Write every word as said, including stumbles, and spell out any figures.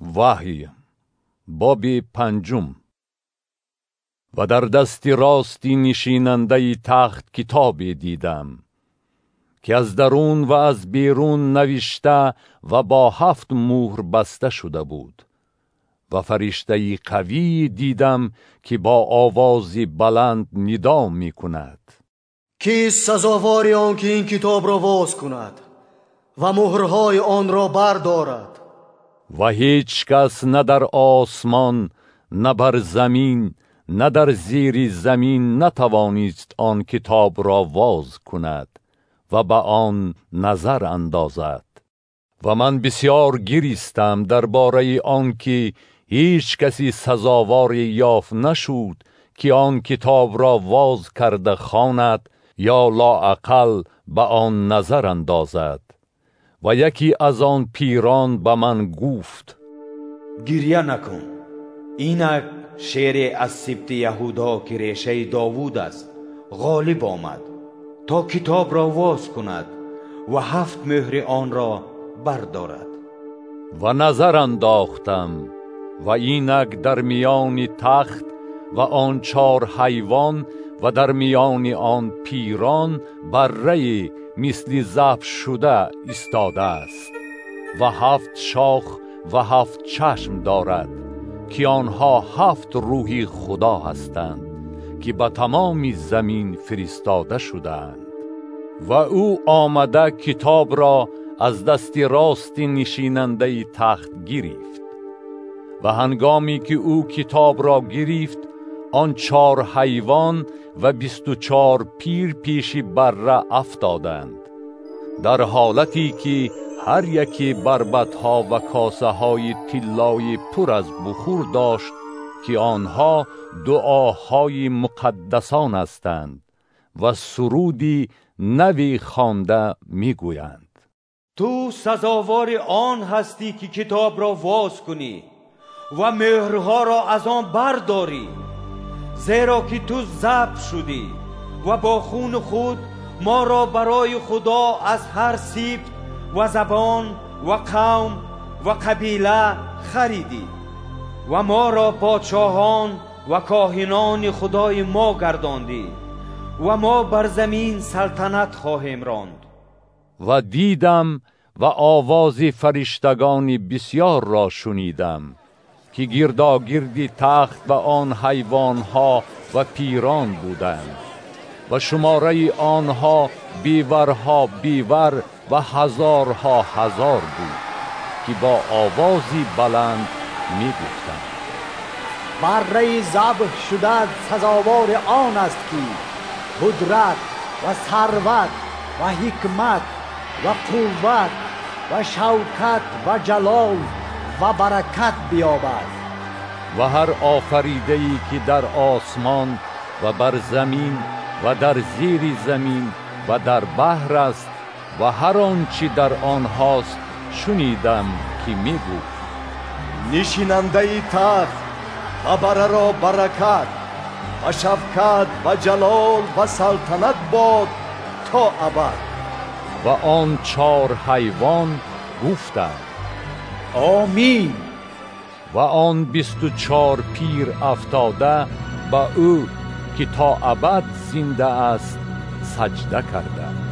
وحی باب پنجم. و در دست راستی نشیننده تخت کتابی دیدم که از درون و از بیرون نوشته و با هفت مهر بسته شده بود. و فرشته قوی دیدم که با آوازی بلند ندا می کند: کیست سزاوار آن که این کتاب را باز کند و مهرهای آن را بردارد؟ و هیچ کس نه در آسمان نه بر زمین نه در زیر زمین نتوانست آن کتاب را باز کند و به آن نظر اندازد. و من بسیار گریستم درباره آن که هیچ کسی سزاوار یافت نشد که آن کتاب را باز کرده خواند یا لااقل به آن نظر اندازد. و یکی از آن پیران به من گفت: گریه نکن، اینک شیر از سبط یهودا که ریشه داوود است غالب آمد تا کتاب را باز کند و هفت مهر آن را بردارد. و نظر انداختم و اینک در میان تخت و آن چار حیوان و در میان آن پیران بره مثل ذبح شده ایستاده است و هفت شاخ و هفت چشم دارد که آنها هفت روح خدا هستند که به تمام زمین فرستاده شدند. و او آمده کتاب را از دست راست نشیننده تخت گرفت. و هنگامی که او کتاب را گرفت، آن چار حیوان و بیست و چار پیر پیش بره افتادند، در حالتی که هر یکی بربطها و کاسه های طلای پر از بخور داشت که آنها دعاهای مقدسان هستند و سرودی نوی خوانده میگویند: تو سزاوار آن هستی که کتاب را باز کنی و مهرها را از آن برداری، زیرا که تو ذبح شدی و با خون خود ما را برای خدا از هر سبط و زبان و قوم و قبیله خریدی و ما را پادشاهان و کاهنان خدای ما گرداندی و ما بر زمین سلطنت خواهیم راند. و دیدم و آواز فرشتگان بسیار را شنیدم که گرداگردی تخت و آن حیوانها و پیران بودند و شماره آنها بیورها بیور و هزارها هزار بود که با آوازی بلند می گفتند: بره ذبح شده سزاوار آن است که قدرت و ثروت و حکمت و قوت و شوکت و جلال و برکت بیابد. و هر آفریده‌ای که در آسمان و بر زمین و در زیر زمین و در بحر است و هر آنچه در آنهاست شنیدم که میگفت: نشیننده تخت و بره را برکت و شفقت و جلال و سلطنت باد تا ابد. و آن چار حیوان گفتند: آمین. و آن بیست و چار پیر افتاده به او که تا ابد زنده است سجده کرده.